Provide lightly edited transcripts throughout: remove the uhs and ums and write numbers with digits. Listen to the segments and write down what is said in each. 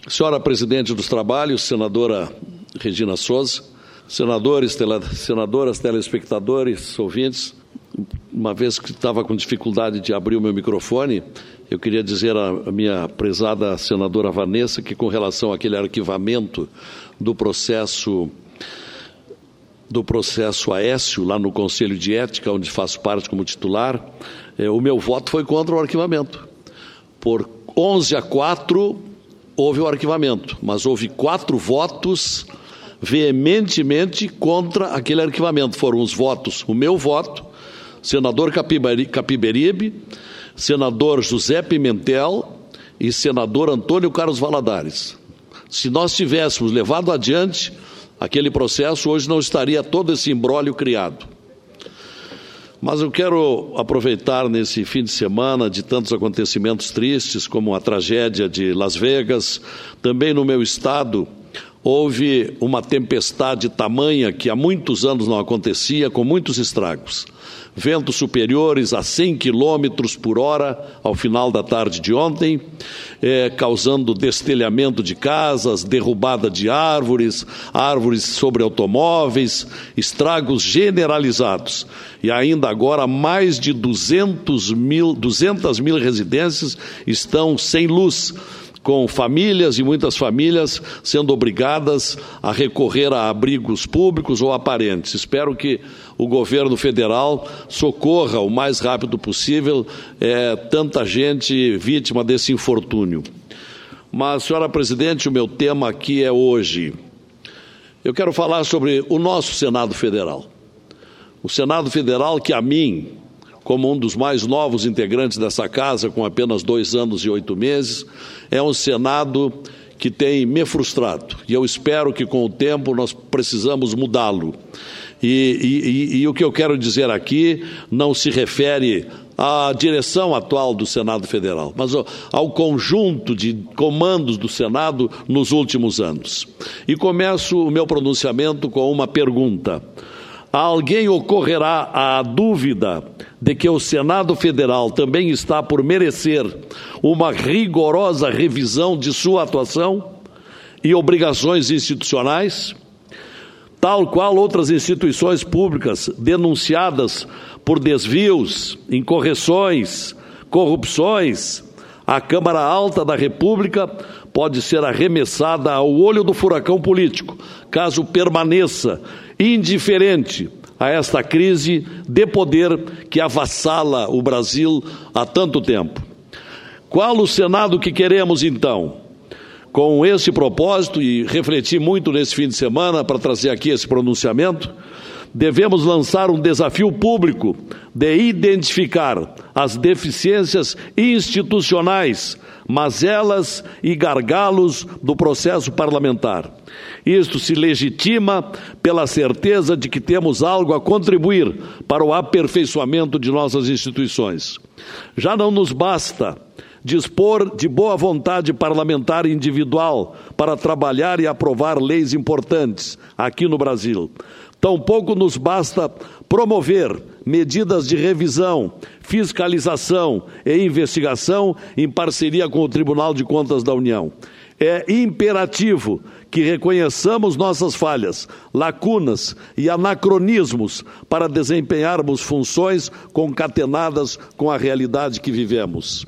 Senhora Presidente dos Trabalhos, senadora Regina Souza, senadores, senadoras, telespectadores, ouvintes, uma vez que estava com dificuldade de abrir o meu microfone, eu queria dizer à minha prezada senadora Vanessa que, com relação àquele arquivamento do processo Aécio, lá no Conselho de Ética, onde faço parte como titular, o meu voto foi contra o arquivamento. Por 11-4 houve o arquivamento, mas houve 4 votos veementemente contra aquele arquivamento. Foram os votos, o meu voto, senador Capiberibe, senador José Pimentel e senador Antônio Carlos Valadares. Se nós tivéssemos levado adiante aquele processo, hoje não estaria todo esse imbróglio criado. Mas eu quero aproveitar nesse fim de semana de tantos acontecimentos tristes, como a tragédia de Las Vegas. Também no meu estado houve uma tempestade tamanha que há muitos anos não acontecia, com muitos estragos. Ventos superiores a 100 km por hora ao final da tarde de ontem, causando destelhamento de casas, derrubada de árvores sobre automóveis, estragos generalizados. E ainda agora mais de 200 mil residências estão sem luz, com famílias e muitas famílias sendo obrigadas a recorrer a abrigos públicos ou aparentes. Espero que o governo federal socorra o mais rápido possível tanta gente vítima desse infortúnio. Mas, senhora Presidente, o meu tema aqui é hoje. Eu quero falar sobre o nosso Senado Federal. O Senado Federal que a mim, como um dos mais novos integrantes dessa casa, com apenas 2 anos e 8 meses, é um Senado que tem me frustrado. E eu espero que, com o tempo, nós precisamos mudá-lo. E o que eu quero dizer aqui não se refere à direção atual do Senado Federal, mas ao conjunto de comandos do Senado nos últimos anos. E começo o meu pronunciamento com uma pergunta. A alguém ocorrerá a dúvida de que o Senado Federal também está por merecer uma rigorosa revisão de sua atuação e obrigações institucionais, tal qual outras instituições públicas denunciadas por desvios, incorreções, corrupções? A Câmara Alta da República pode ser arremessada ao olho do furacão político, caso permaneça indiferente a esta crise de poder que avassala o Brasil há tanto tempo. Qual o Senado que queremos, então? Com esse propósito, e refleti muito nesse fim de semana para trazer aqui esse pronunciamento, devemos lançar um desafio público de identificar as deficiências institucionais, mazelas e gargalos do processo parlamentar. Isto se legitima pela certeza de que temos algo a contribuir para o aperfeiçoamento de nossas instituições. Já não nos basta dispor de boa vontade parlamentar individual para trabalhar e aprovar leis importantes aqui no Brasil. Tampouco nos basta promover medidas de revisão, fiscalização e investigação em parceria com o Tribunal de Contas da União. É imperativo que reconheçamos nossas falhas, lacunas e anacronismos para desempenharmos funções concatenadas com a realidade que vivemos.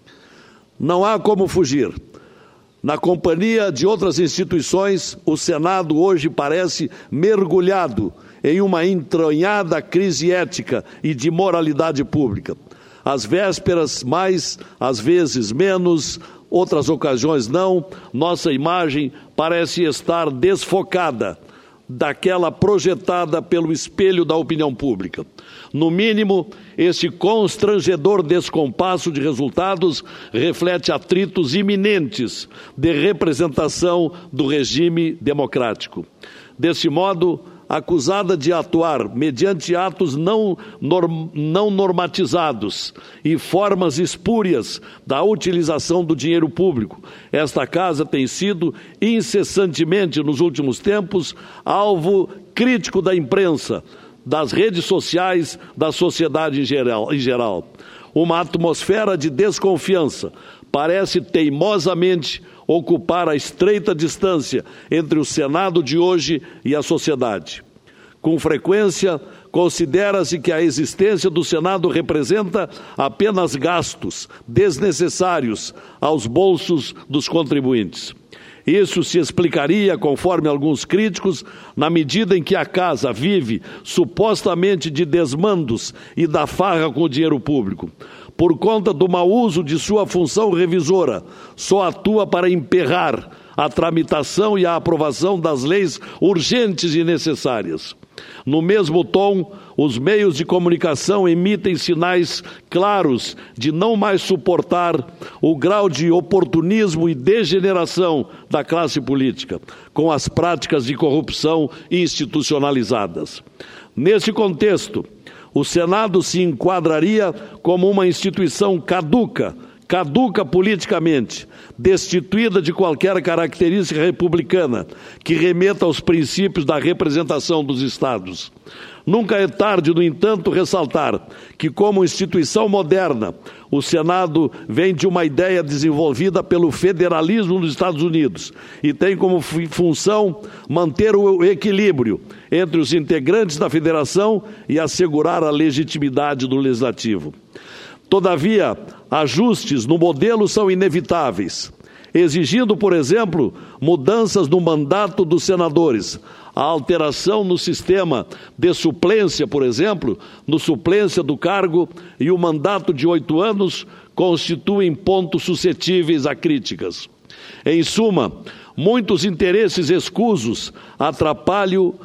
Não há como fugir. Na companhia de outras instituições, o Senado hoje parece mergulhado em uma entranhada crise ética e de moralidade pública. Às vésperas, mais, às vezes menos, outras ocasiões não, nossa imagem parece estar desfocada daquela projetada pelo espelho da opinião pública. No mínimo, este constrangedor descompasso de resultados reflete atritos iminentes de representação do regime democrático. Desse modo, acusada de atuar mediante atos não normatizados e formas espúrias da utilização do dinheiro público, esta casa tem sido incessantemente nos últimos tempos alvo crítico da imprensa, das redes sociais, da sociedade em geral. Uma atmosfera de desconfiança parece teimosamente ocupar a estreita distância entre o Senado de hoje e a sociedade. Com frequência, considera-se que a existência do Senado representa apenas gastos desnecessários aos bolsos dos contribuintes. Isso se explicaria, conforme alguns críticos, na medida em que a Casa vive supostamente de desmandos e da farra com o dinheiro público. Por conta do mau uso de sua função revisora, só atua para emperrar a tramitação e a aprovação das leis urgentes e necessárias. No mesmo tom, os meios de comunicação emitem sinais claros de não mais suportar o grau de oportunismo e degeneração da classe política, com as práticas de corrupção institucionalizadas. Nesse contexto, o Senado se enquadraria como uma instituição caduca politicamente, destituída de qualquer característica republicana que remeta aos princípios da representação dos Estados. Nunca é tarde, no entanto, ressaltar que, como instituição moderna, o Senado vem de uma ideia desenvolvida pelo federalismo nos Estados Unidos e tem como função manter o equilíbrio entre os integrantes da federação e assegurar a legitimidade do legislativo. Todavia, ajustes no modelo são inevitáveis, exigindo, por exemplo, mudanças no mandato dos senadores, a alteração no sistema de suplência, por exemplo, no suplência do cargo e o mandato de 8 anos constituem pontos suscetíveis a críticas. Em suma, muitos interesses escusos atrapalham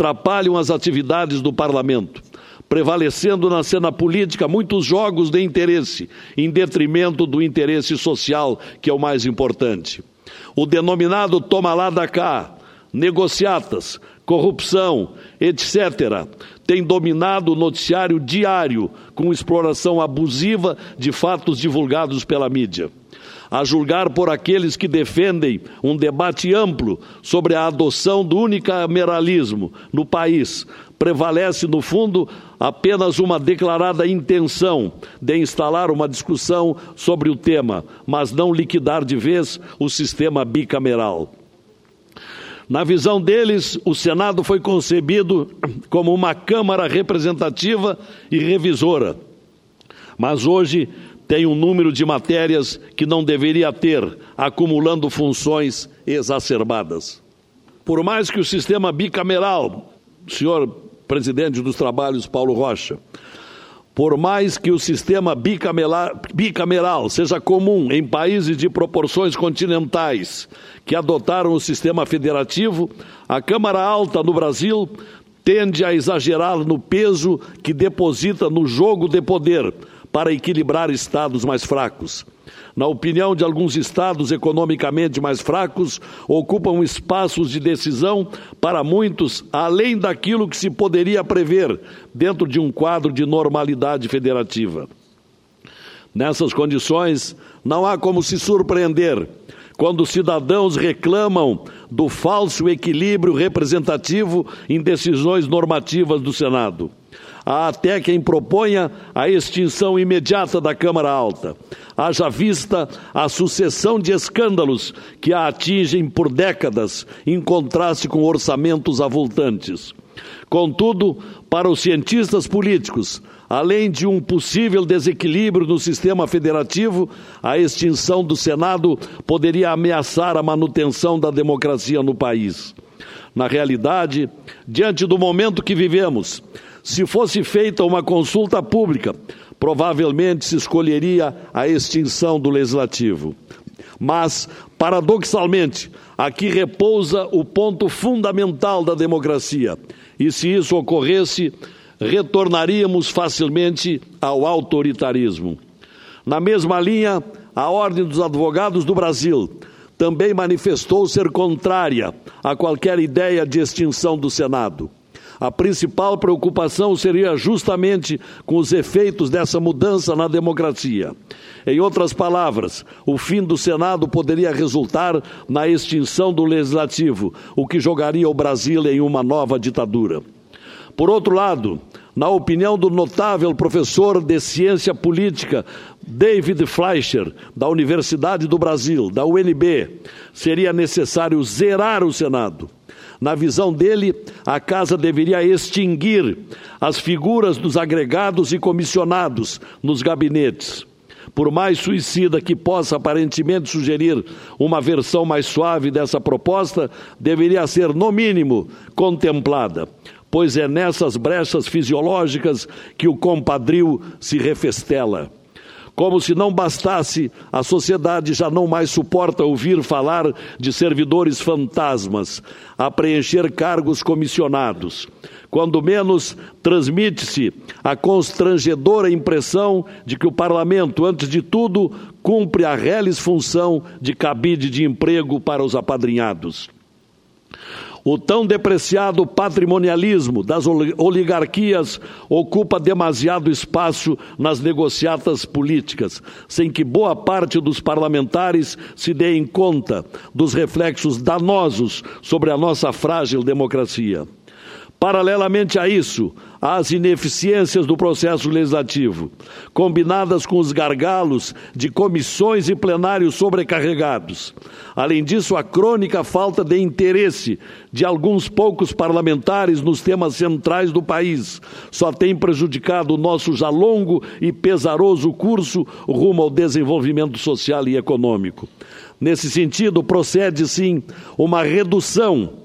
as atividades do Parlamento, prevalecendo na cena política muitos jogos de interesse, em detrimento do interesse social, que é o mais importante. O denominado toma lá da cá, negociatas, corrupção, etc., tem dominado o noticiário diário com exploração abusiva de fatos divulgados pela mídia. A julgar por aqueles que defendem um debate amplo sobre a adoção do unicameralismo no país, prevalece, no fundo, apenas uma declarada intenção de instalar uma discussão sobre o tema, mas não liquidar de vez o sistema bicameral. Na visão deles, o Senado foi concebido como uma Câmara representativa e revisora, mas hoje tem um número de matérias que não deveria ter, acumulando funções exacerbadas. Por mais que o sistema bicameral, senhor presidente dos trabalhos Paulo Rocha, por mais que o sistema bicameral seja comum em países de proporções continentais que adotaram o sistema federativo, a Câmara Alta no Brasil tende a exagerar no peso que deposita no jogo de poder para equilibrar estados mais fracos. Na opinião de alguns estados economicamente mais fracos, ocupam espaços de decisão para muitos além daquilo que se poderia prever dentro de um quadro de normalidade federativa. Nessas condições, não há como se surpreender quando os cidadãos reclamam do falso equilíbrio representativo em decisões normativas do Senado. Há até quem proponha a extinção imediata da Câmara Alta, haja vista a sucessão de escândalos que a atingem por décadas, em contraste com orçamentos avultantes. Contudo, para os cientistas políticos, além de um possível desequilíbrio no sistema federativo, a extinção do Senado poderia ameaçar a manutenção da democracia no país. Na realidade, diante do momento que vivemos, se fosse feita uma consulta pública, provavelmente se escolheria a extinção do Legislativo. Mas, paradoxalmente, aqui repousa o ponto fundamental da democracia, e se isso ocorresse, retornaríamos facilmente ao autoritarismo. Na mesma linha, a Ordem dos Advogados do Brasil também manifestou ser contrária a qualquer ideia de extinção do Senado. A principal preocupação seria justamente com os efeitos dessa mudança na democracia. Em outras palavras, o fim do Senado poderia resultar na extinção do Legislativo, o que jogaria o Brasil em uma nova ditadura. Por outro lado, na opinião do notável professor de ciência política David Fleischer, da Universidade do Brasil, da UNB, seria necessário zerar o Senado. Na visão dele, a Casa deveria extinguir as figuras dos agregados e comissionados nos gabinetes. Por mais suicida que possa aparentemente sugerir uma versão mais suave dessa proposta, deveria ser, no mínimo, contemplada, pois é nessas brechas fisiológicas que o compadrio se refestela. Como se não bastasse, a sociedade já não mais suporta ouvir falar de servidores fantasmas a preencher cargos comissionados. Quando menos, transmite-se a constrangedora impressão de que o parlamento, antes de tudo, cumpre a reles função de cabide de emprego para os apadrinhados. O tão depreciado patrimonialismo das oligarquias ocupa demasiado espaço nas negociatas políticas, sem que boa parte dos parlamentares se deem conta dos reflexos danosos sobre a nossa frágil democracia. Paralelamente a isso, as ineficiências do processo legislativo, combinadas com os gargalos de comissões e plenários sobrecarregados. Além disso, a crônica falta de interesse de alguns poucos parlamentares nos temas centrais do país só tem prejudicado o nosso já longo e pesaroso curso rumo ao desenvolvimento social e econômico. Nesse sentido, procede, sim, uma redução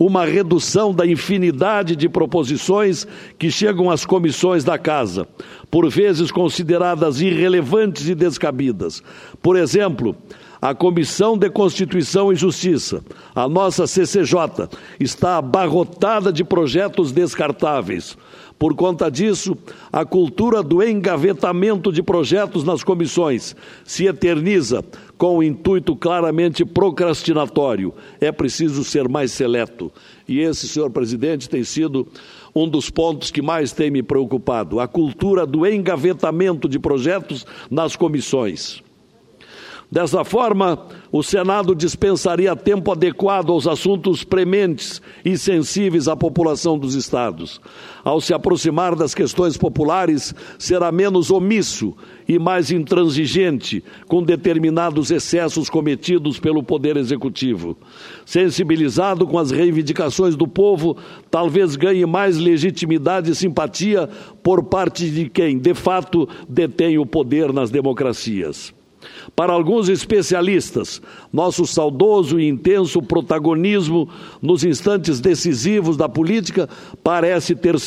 da infinidade de proposições que chegam às comissões da Casa, por vezes consideradas irrelevantes e descabidas. Por exemplo, a Comissão de Constituição e Justiça, a nossa CCJ, está abarrotada de projetos descartáveis. Por conta disso, a cultura do engavetamento de projetos nas comissões se eterniza com o intuito claramente procrastinatório. É preciso ser mais seleto. E esse, senhor presidente, tem sido um dos pontos que mais tem me preocupado. A cultura do engavetamento de projetos nas comissões. Dessa forma, o Senado dispensaria tempo adequado aos assuntos prementes e sensíveis à população dos estados. Ao se aproximar das questões populares, será menos omisso e mais intransigente com determinados excessos cometidos pelo Poder Executivo. Sensibilizado com as reivindicações do povo, talvez ganhe mais legitimidade e simpatia por parte de quem, de fato, detém o poder nas democracias. Para alguns especialistas, nosso saudoso e intenso protagonismo nos instantes decisivos da política parece ter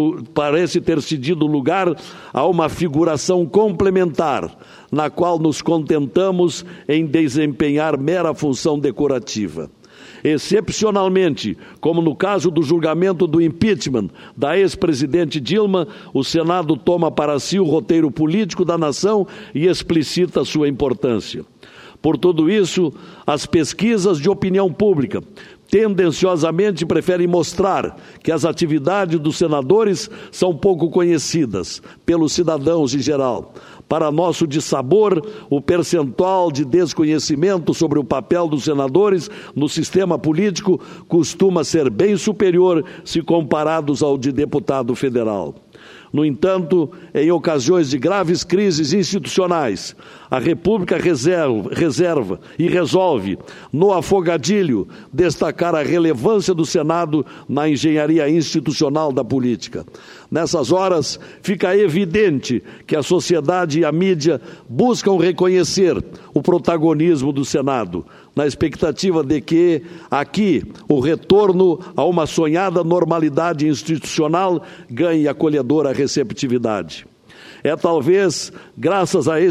cedido lugar a uma figuração complementar, na qual nos contentamos em desempenhar mera função decorativa. Excepcionalmente, como no caso do julgamento do impeachment da ex-presidente Dilma, o Senado toma para si o roteiro político da nação e explicita sua importância. Por tudo isso, as pesquisas de opinião pública tendenciosamente preferem mostrar que as atividades dos senadores são pouco conhecidas pelos cidadãos em geral. Para nosso dissabor, o percentual de desconhecimento sobre o papel dos senadores no sistema político costuma ser bem superior se comparados ao de deputado federal. No entanto, em ocasiões de graves crises institucionais, a República reserva e resolve, no afogadilho, destacar a relevância do Senado na engenharia institucional da política. Nessas horas, fica evidente que a sociedade e a mídia buscam reconhecer o protagonismo do Senado, na expectativa de que, aqui, o retorno a uma sonhada normalidade institucional ganhe acolhedora receptividade. É talvez graças a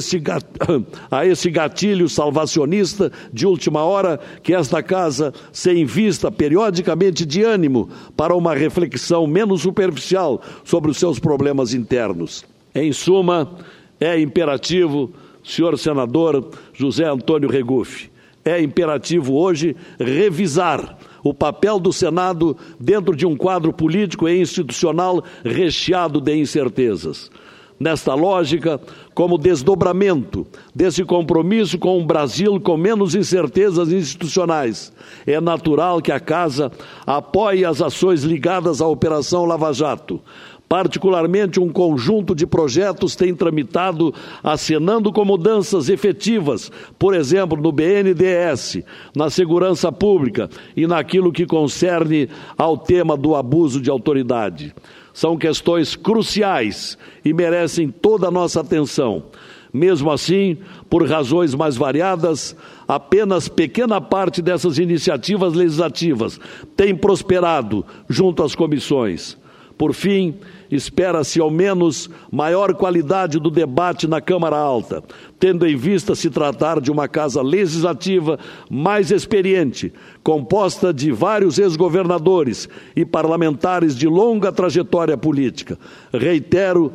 esse gatilho salvacionista de última hora que esta Casa se invista periodicamente de ânimo para uma reflexão menos superficial sobre os seus problemas internos. Em suma, é imperativo, senhor senador José Antônio Regufe, é imperativo hoje revisar o papel do Senado dentro de um quadro político e institucional recheado de incertezas. Nesta lógica, como desdobramento desse compromisso com um Brasil com menos incertezas institucionais, é natural que a Casa apoie as ações ligadas à Operação Lava Jato, Particularmente, um conjunto de projetos tem tramitado, acenando com mudanças efetivas, por exemplo, no BNDES, na segurança pública e naquilo que concerne ao tema do abuso de autoridade. São questões cruciais e merecem toda a nossa atenção. Mesmo assim, por razões mais variadas, apenas pequena parte dessas iniciativas legislativas tem prosperado junto às comissões. Por fim, espera-se ao menos maior qualidade do debate na Câmara Alta, tendo em vista se tratar de uma casa legislativa mais experiente, composta de vários ex-governadores e parlamentares de longa trajetória política. Reitero,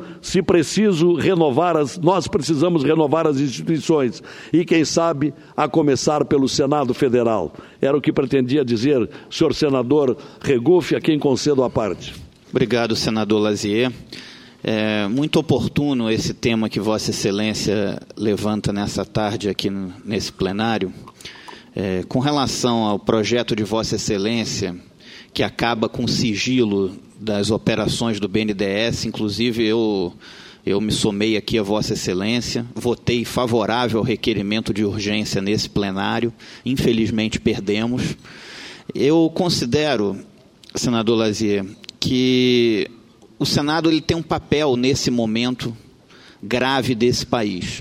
nós precisamos renovar as instituições e, quem sabe, a começar pelo Senado Federal. Era o que pretendia dizer o senhor senador Regufe, a quem concedo a parte. Obrigado, senador Lazier. É muito oportuno esse tema que Vossa Excelência levanta nessa tarde aqui nesse plenário. Com relação ao projeto de Vossa Excelência, que acaba com o sigilo das operações do BNDES, inclusive eu me somei aqui a Vossa Excelência, votei favorável ao requerimento de urgência nesse plenário, infelizmente perdemos. Eu considero, senador Lazier, que o Senado ele tem um papel nesse momento grave desse país.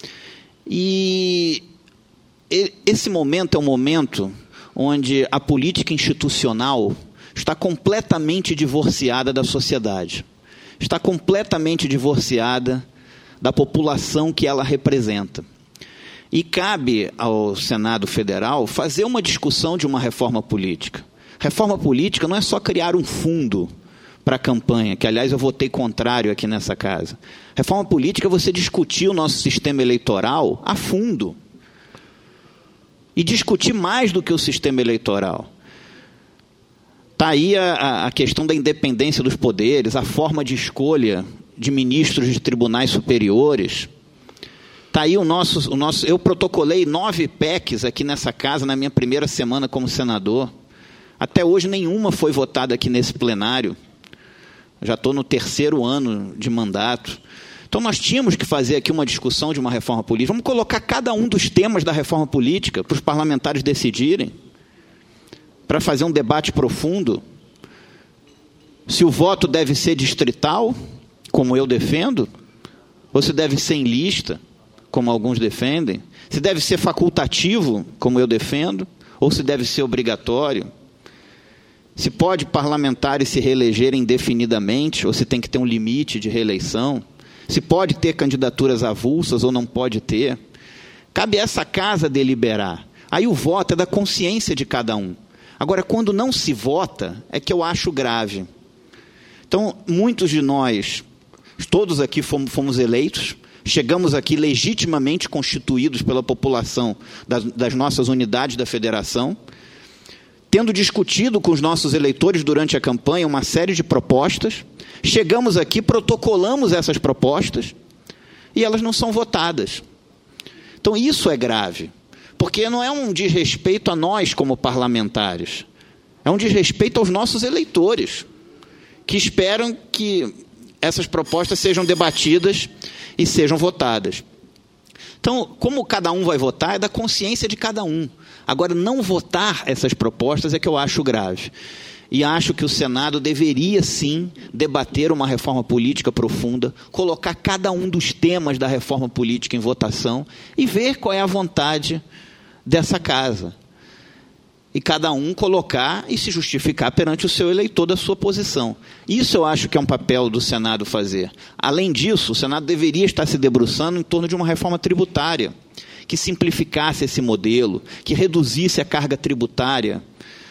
E esse momento é um momento onde a política institucional está completamente divorciada da sociedade, está completamente divorciada da população que ela representa. E cabe ao Senado Federal fazer uma discussão de uma reforma política. Reforma política não é só criar um fundo para a campanha, que, aliás, eu votei contrário aqui nessa casa. Reforma política é você discutir o nosso sistema eleitoral a fundo. E discutir mais do que o sistema eleitoral. Está aí a questão da independência dos poderes, a forma de escolha de ministros de tribunais superiores. Está aí o nosso... Eu protocolei 9 PECs aqui nessa casa na minha primeira semana como senador. Até hoje nenhuma foi votada aqui nesse plenário. Já estou no 3º ano de mandato. Então nós tínhamos que fazer aqui uma discussão de uma reforma política. Vamos colocar cada um dos temas da reforma política para os parlamentares decidirem, para fazer um debate profundo. Se o voto deve ser distrital, como eu defendo, ou se deve ser em lista, como alguns defendem, se deve ser facultativo, como eu defendo, ou se deve ser obrigatório. Se pode parlamentares se reelegerem indefinidamente, ou se tem que ter um limite de reeleição. Se pode ter candidaturas avulsas ou não pode ter. Cabe a essa casa deliberar. Aí o voto é da consciência de cada um. Agora, quando não se vota, é que eu acho grave. Então, muitos de nós, todos aqui fomos eleitos, chegamos aqui legitimamente constituídos pela população das nossas unidades da federação, tendo discutido com os nossos eleitores durante a campanha uma série de propostas, chegamos aqui, protocolamos essas propostas e elas não são votadas. Então isso é grave, porque não é um desrespeito a nós como parlamentares, é um desrespeito aos nossos eleitores, que esperam que essas propostas sejam debatidas e sejam votadas. Então, como cada um vai votar, é da consciência de cada um. Agora, não votar essas propostas é que eu acho grave. E acho que o Senado deveria, sim, debater uma reforma política profunda, colocar cada um dos temas da reforma política em votação e ver qual é a vontade dessa casa. E cada um colocar e se justificar perante o seu eleitor da sua posição. Isso eu acho que é um papel do Senado fazer. Além disso, o Senado deveria estar se debruçando em torno de uma reforma tributária, que simplificasse esse modelo, que reduzisse a carga tributária,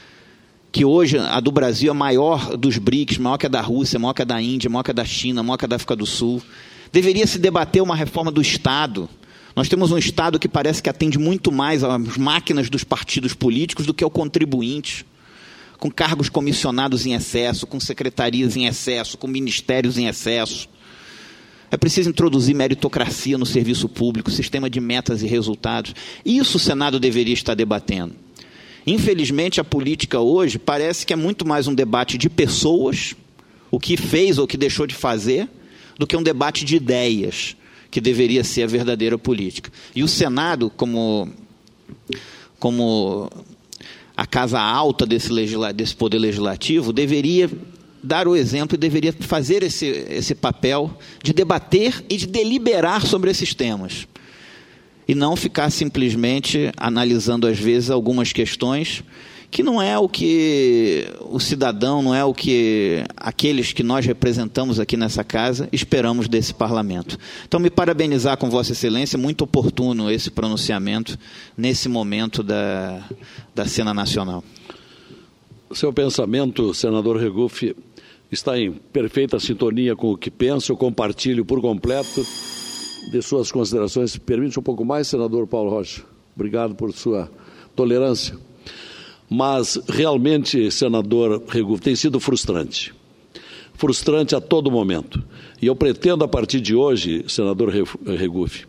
que hoje a do Brasil é maior dos BRICS, maior que a da Rússia, maior que a da Índia, maior que a da China, maior que a da África do Sul. Deveria se debater uma reforma do Estado. Nós temos um Estado que parece que atende muito mais às máquinas dos partidos políticos do que ao contribuinte, com cargos comissionados em excesso, com secretarias em excesso, com ministérios em excesso. É preciso introduzir meritocracia no serviço público, sistema de metas e resultados. Isso o Senado deveria estar debatendo. Infelizmente, a política hoje parece que é muito mais um debate de pessoas, o que fez ou o que deixou de fazer, do que um debate de ideias, que deveria ser a verdadeira política. E o Senado, como a casa alta desse poder legislativo, deveria dar o exemplo e deveria fazer esse papel de debater e de deliberar sobre esses temas. E não ficar simplesmente analisando, às vezes, algumas questões que não é o que o cidadão, não é o que aqueles que nós representamos aqui nessa casa esperamos desse parlamento. Então, me parabenizar com Vossa Excelência, muito oportuno esse pronunciamento nesse momento da cena nacional. Seu pensamento, senador Regufe, está em perfeita sintonia com o que penso, eu compartilho por completo de suas considerações. Permite um pouco mais, senador Paulo Rocha? Obrigado por sua tolerância. Mas, realmente, senador Regufe, tem sido frustrante. Frustrante a todo momento. E eu pretendo, a partir de hoje, senador Regufe,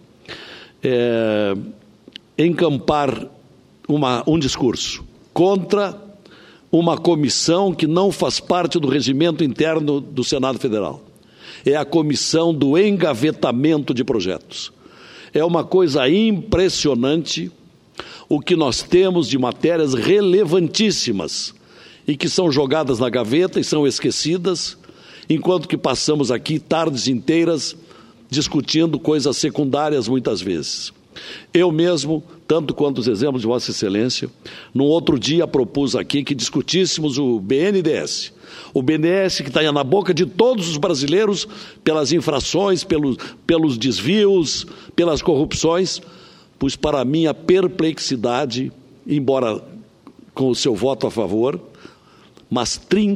encampar um discurso contra uma comissão que não faz parte do regimento interno do Senado Federal. É a comissão do engavetamento de projetos. É uma coisa impressionante o que nós temos de matérias relevantíssimas e que são jogadas na gaveta e são esquecidas, enquanto que passamos aqui tardes inteiras discutindo coisas secundárias muitas vezes. Eu mesmo, tanto quanto os exemplos de Vossa Excelência, num outro dia propus aqui que discutíssemos o BNDES. O BNDES que está na boca de todos os brasileiros pelas infrações, pelos desvios, pelas corrupções, pois para minha perplexidade, embora com o seu voto a favor, mas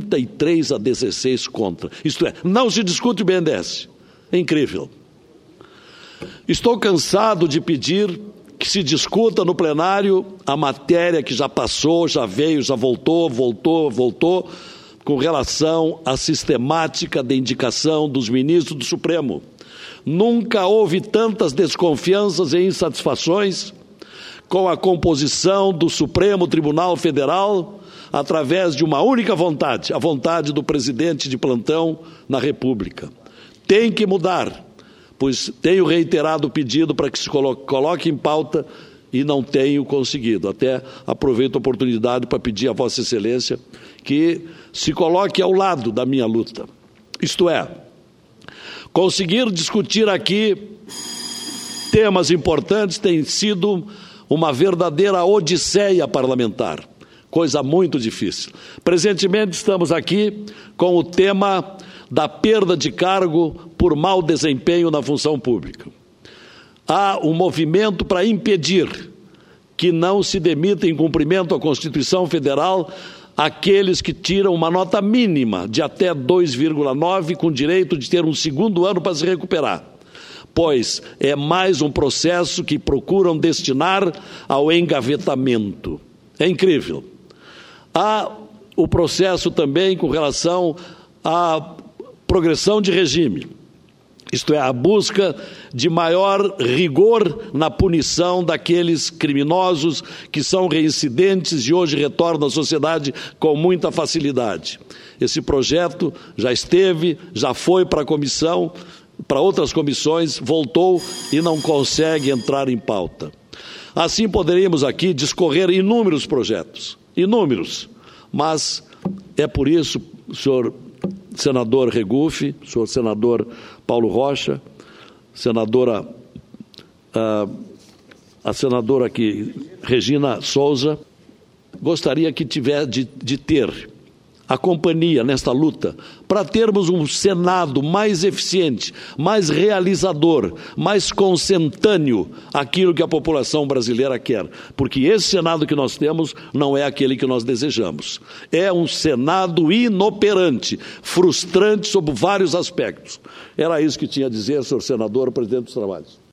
33-16 contra. Isto é, não se discute o BNDES. É incrível. Estou cansado de pedir que se discuta no plenário a matéria que já passou, já veio, já voltou, com relação à sistemática de indicação dos ministros do Supremo. Nunca houve tantas desconfianças e insatisfações com a composição do Supremo Tribunal Federal através de uma única vontade, a vontade do presidente de plantão na República. Tem que mudar, pois tenho reiterado o pedido para que se coloque em pauta e não tenho conseguido. Até aproveito a oportunidade para pedir a Vossa Excelência que se coloque ao lado da minha luta. Isto é, conseguir discutir aqui temas importantes tem sido uma verdadeira odisseia parlamentar, coisa muito difícil. Presentemente estamos aqui com o tema da perda de cargo por mau desempenho na função pública. Há um movimento para impedir que não se demita em cumprimento à Constituição Federal aqueles que tiram uma nota mínima de até 2,9 com direito de ter um segundo ano para se recuperar, pois é mais um processo que procuram destinar ao engavetamento. É incrível. Há o processo também com relação à progressão de regime, isto é, a busca de maior rigor na punição daqueles criminosos que são reincidentes e hoje retornam à sociedade com muita facilidade. Esse projeto já esteve, já foi para a comissão, para outras comissões, voltou e não consegue entrar em pauta. Assim poderíamos aqui discorrer inúmeros projetos, inúmeros, mas é por isso, senhor senador Regufe, senhor senador Paulo Rocha, a senadora aqui, Regina Souza, gostaria que tivesse de ter a companhia nesta luta para termos um Senado mais eficiente, mais realizador, mais consentâneo àquilo que a população brasileira quer, porque esse Senado que nós temos não é aquele que nós desejamos. É um Senado inoperante, frustrante sob vários aspectos. Era isso que tinha a dizer, senhor senador, presidente dos trabalhos.